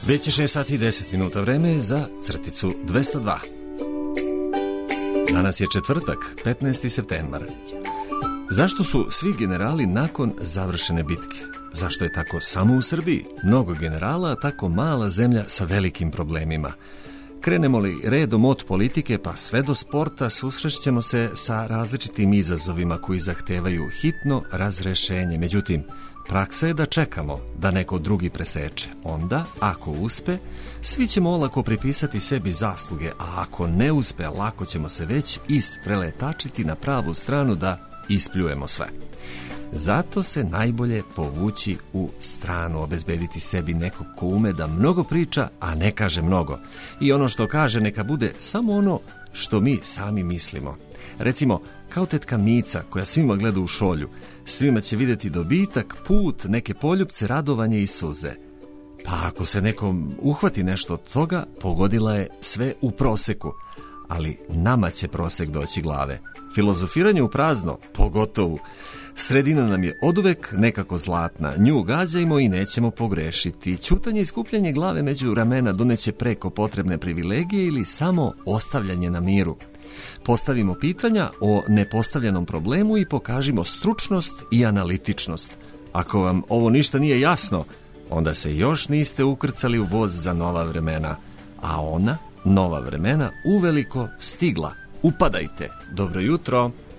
Već je 6 sati i 10 minuta, vreme je za crticu 202. Danas je četvrtak, 15. septembar. Zašto su svi generali nakon završene bitke? Zašto je tako samo u Srbiji? Mnogo generala, a tako mala zemlja sa velikim problemima. Krenemo li redom od politike pa sve do sporta, susrećemo se sa različitim izazovima koji zahtevaju hitno razrešenje. Međutim, praksa je da čekamo da neko drugi preseče. Onda, ako uspe, svi ćemo olako pripisati sebi zasluge, a ako ne uspe, lako ćemo se već ispreletačiti na pravu stranu da ispljujemo sve. Zato se najbolje povući u stranu, obezbediti sebi nekog ko ume da mnogo priča, a ne kaže mnogo. I ono što kaže neka bude samo ono što mi sami mislimo. Recimo, kao tetka Mica koja svima gleda u šolju, svima će vidjeti dobitak, put, neke poljupce, radovanje i suze. Pa ako se nekom uhvati nešto od toga, pogodila je sve u proseku. Ali nama će prosek doći glave. Filozofiranje u prazno, pogotovo. Sredina nam je oduvek nekako zlatna, nju gađajmo i nećemo pogrešiti. Ćutanje i skupljanje glave među ramena doneće preko potrebne privilegije ili samo ostavljanje na miru. Postavimo pitanja o nepostavljenom problemu i pokažimo stručnost i analitičnost. Ako vam ovo ništa nije jasno, onda se još niste ukrcali u voz za nova vremena. A ona, nova vremena, uveliko stigla. Upadajte. Dobro jutro.